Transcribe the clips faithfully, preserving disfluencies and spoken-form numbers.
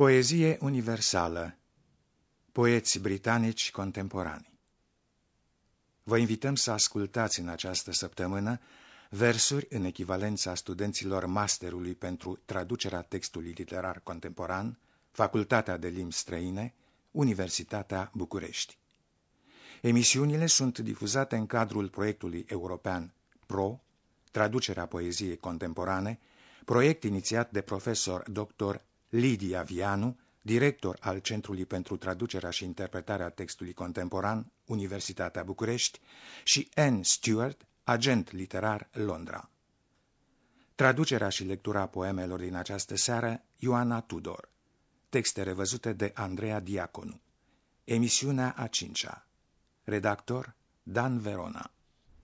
Poezie universală. Poeți britanici contemporani. Vă invităm să ascultați în această săptămână versuri în echivalența studenților masterului pentru traducerea textului literar contemporan, Facultatea de Limbi Străine, Universitatea București. Emisiunile sunt difuzate în cadrul proiectului european PRO, traducerea poeziei contemporane, proiect inițiat de profesor doctor Lidia Vianu, director al Centrului pentru Traducerea și Interpretarea Textului Contemporan, Universitatea București, și Anne Stewart, agent literar Londra. Traducerea și lectura poemelor din această seară, Ioana Tudor. Texte revăzute de Andreea Diaconu. Emisiunea a cincea. Redactor Dan Verona.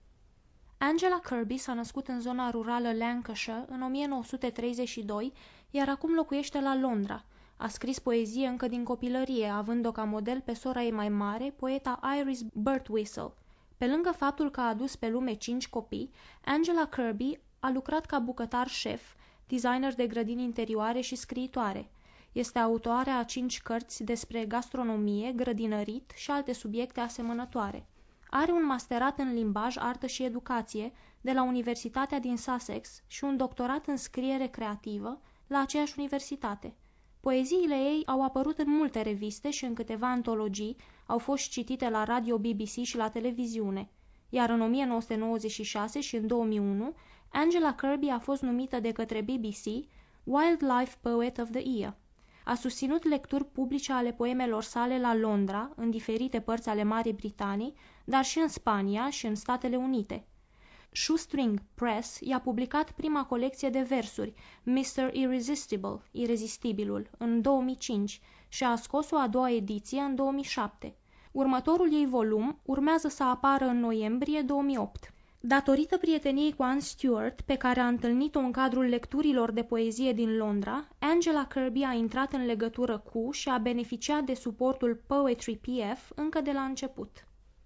Angela Kirby s-a născut în zona rurală Lancashire în o mie nouă sute treizeci și doi, iar acum locuiește la Londra. A scris poezie încă din copilărie, având-o ca model pe sora ei mai mare, poeta Iris Birtwistle. Pe lângă faptul că a adus pe lume cinci copii, Angela Kirby a lucrat ca bucătar șef, designer de grădini interioare și scriitoare. Este autoarea a cinci cărți despre gastronomie, grădinărit și alte subiecte asemănătoare. Are un masterat în limbaj, artă și educație de la Universitatea din Sussex și un doctorat în scriere creativă la aceeași universitate. Poeziile ei au apărut în multe reviste și în câteva antologii, au fost citite la radio B B C și la televiziune, iar în o mie nouă sute nouăzeci și șase și în două mii unu, Angela Kirby a fost numită de către B B C Wildlife Poet of the Year. A susținut lecturi publice ale poemelor sale la Londra, în diferite părți ale Marii Britanii, dar și în Spania și în Statele Unite. Shoestring Press i-a publicat prima colecție de versuri, mister Irresistible, Irezistibilul, în două mii cinci și a scos o a doua ediție în două mii șapte. Următorul ei volum urmează să apară în noiembrie două mii opt. Datorită prieteniei cu Anne Stewart, pe care a întâlnit-o în cadrul lecturilor de poezie din Londra, Angela Kirby a intrat în legătură cu și a beneficiat de suportul Poetry P F încă de la început.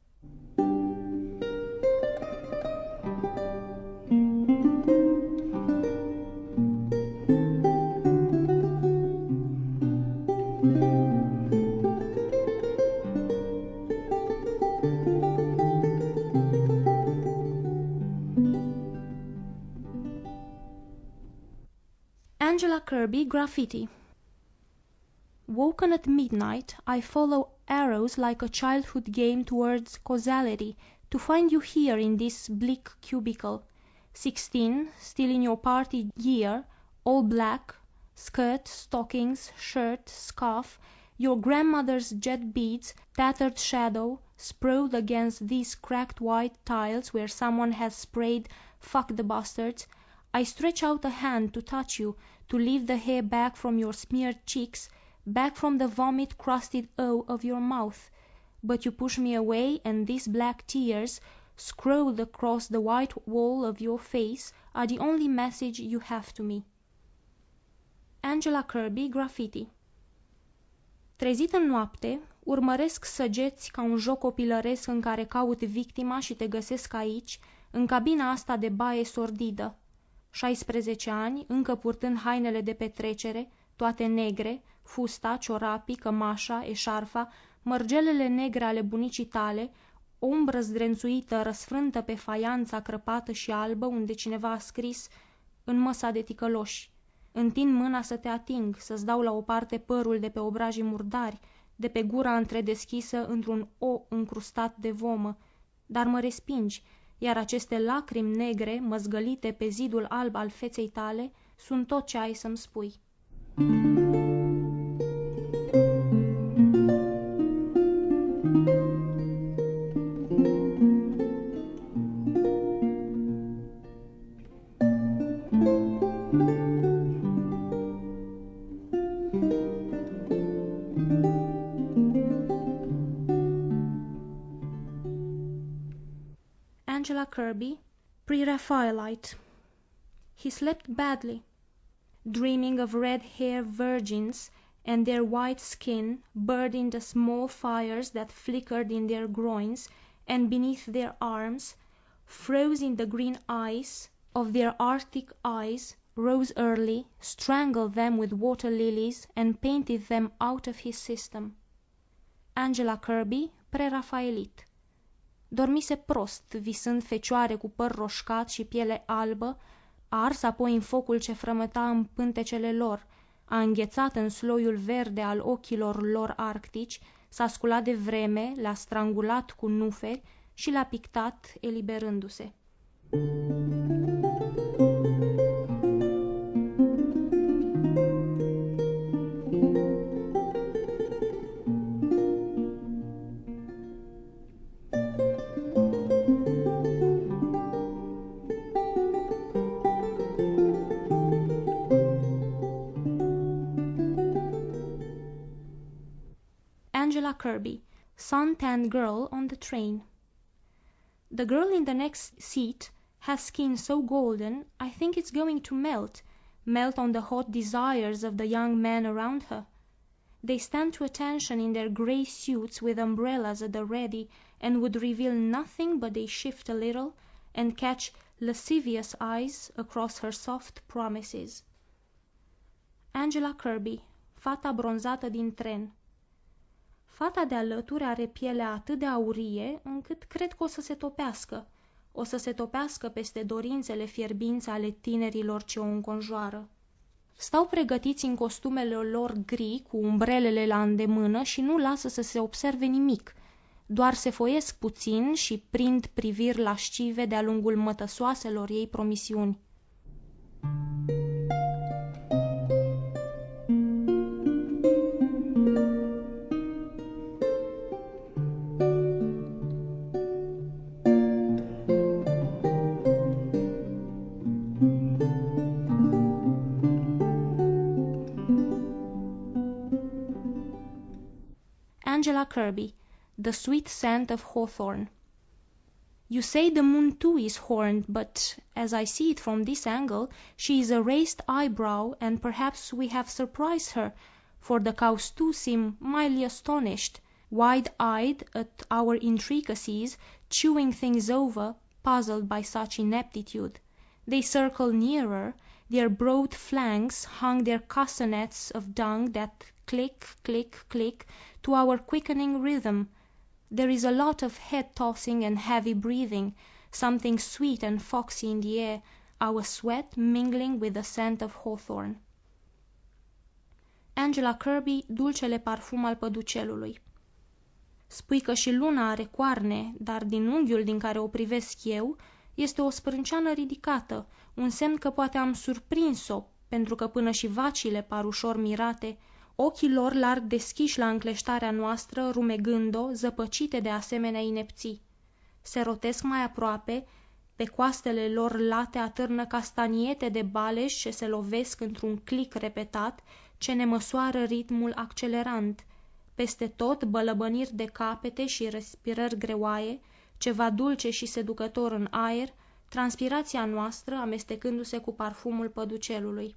Angela Kirby, Graffiti. Woken at midnight, I follow arrows like a childhood game towards causality, to find you here in this bleak cubicle. Sixteen, still in your party gear, all black, skirt, stockings, shirt, scarf, your grandmother's jet beads, tattered shadow, sprawled against these cracked white tiles where someone has sprayed "fuck the bastards." I stretch out a hand to touch you, to leave the hair back from your smeared cheeks, back from the vomit-crusted O of your mouth. But you push me away, and these black tears, scrawled across the white wall of your face, are the only message you have to me. Angela Kirby, Graffiti. Trezit în noapte, urmăresc săgeți ca un joc copilăresc în care caut victima și te găsesc aici, în cabina asta de baie sordidă. șaisprezece ani, încă purtând hainele de petrecere, toate negre, fusta, ciorapii, cămașa, eșarfa, mărgelele negre ale bunicii tale, o umbră zdrențuită răsfrântă pe faianța crăpată și albă unde cineva a scris "în măsa de ticăloși". Întind mâna să te ating, să-ți dau la o parte părul de pe obrajii murdari, de pe gura întredeschisă într-un O încrustat de vomă, dar mă respingi, iar aceste lacrimi negre, măzgălite pe zidul alb al feței tale, sunt tot ce ai să-mi spui. Angela Kirby, Pre-Raphaelite. He slept badly, dreaming of red-haired virgins and their white skin burned in the small fires that flickered in their groins and beneath their arms, froze in the green ice of their arctic eyes, rose early, strangled them with water lilies, and painted them out of his system. Angela Kirby, prerafaelit. Dormise prost, visând fecioare cu păr roșcat și piele albă, a ars apoi în focul ce frămăta în pântecele lor, a înghețat în sloiul verde al ochilor lor arctici, s-a sculat de vreme, le-a strangulat cu nuferi și le-a pictat eliberându-se. Angela Kirby, sun-tanned girl on the train. The girl in the next seat has skin so golden, I think it's going to melt, melt on the hot desires of the young men around her. They stand to attention in their grey suits with umbrellas at the ready, and would reveal nothing but they shift a little and catch lascivious eyes across her soft promises. Angela Kirby, fata bronzată din tren. Fata de alături are pielea atât de aurie, încât cred că o să se topească. O să se topească peste dorințele fierbinți ale tinerilor ce o înconjoară. Stau pregătiți în costumele lor gri, cu umbrelele la îndemână și nu lasă să se observe nimic. Doar se foiesc puțin și prind priviri lascive de-a lungul mătăsoaselor ei promisiuni. Angela Kirby, The Sweet Scent of Hawthorn. You say the moon too is horned, but, as I see it from this angle, she is a raised eyebrow, and perhaps we have surprised her, for the cows too seem mildly astonished, wide-eyed at our intricacies, chewing things over, puzzled by such ineptitude. They circle nearer, their broad flanks hung their castanets of dung that click, click, click, to our quickening rhythm. There is a lot of head-tossing and heavy breathing, something sweet and foxy in the air, our sweat mingling with the scent of hawthorn. Angela Kirby, dulcele parfum al păducelului. Spui că și luna are coarne, dar din unghiul din care o privesc eu, este o sprânceană ridicată, un semn că poate am surprins-o, pentru că până și vacile par ușor mirate, ochii lor larg deschiși la încleștarea noastră, rumegând-o, zăpăcite de asemenea inepții. Se rotesc mai aproape, pe coastele lor late atârnă castaniete de baleși ce se lovesc într-un clic repetat, ce ne măsoară ritmul accelerant. Peste tot bălăbăniri de capete și respirări greoaie, ceva dulce și seducător în aer, transpirația noastră amestecându-se cu parfumul păducelului.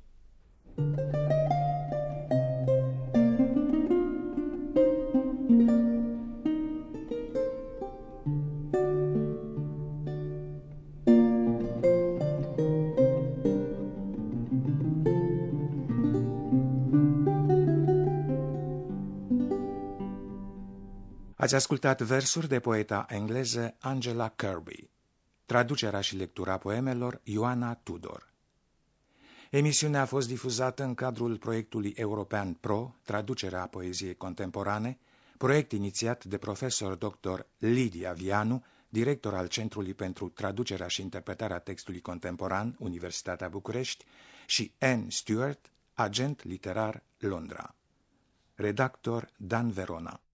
Ați ascultat versuri de poeta engleză Angela Kirby, traducerea și lectura poemelor Ioana Tudor. Emisiunea a fost difuzată în cadrul proiectului european PRO, traducerea poeziei contemporane, proiect inițiat de profesor doctor Lidia Vianu, director al Centrului pentru Traducerea și Interpretarea Textului Contemporan, Universitatea București, și Anne Stewart, agent literar Londra. Redactor Dan Verona.